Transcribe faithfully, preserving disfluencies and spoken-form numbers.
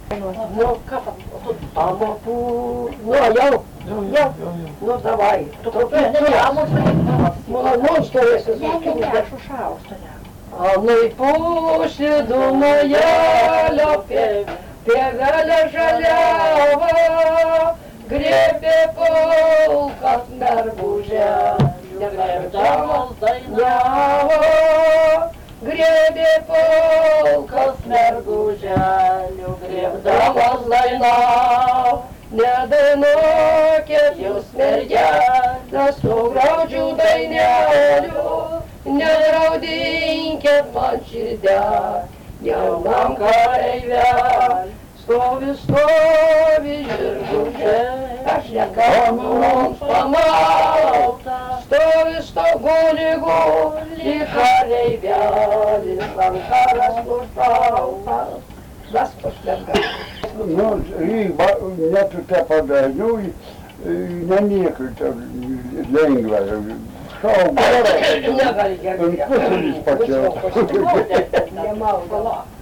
Nu, amatų, nu, jau, jau, nu, davai. Tu kalbėjai, ne, ne, mums turėsi suskirti. Anaipusį Dunajelio pievelė žaliavo, grėbė pulkas mergužę, grėbdamas dainavo. Grėbė pulkas merguželių, grėbdamas dainavo. Nedainuokit jūs mergelės, su graudžių dainelių, nedraudinkit man širdelę, jaunam kareiviam. Stovi, stovi žirgužė, aš nekalbu mums pamalta. Stovi, stovi, guli, guli kareivelis, rankaras užtraukas, das pašlenkas. Nu, netu te padariau, neniekai lengva. Šau, gerai. Negali gerai. Puselis pakėlė. Nemalda.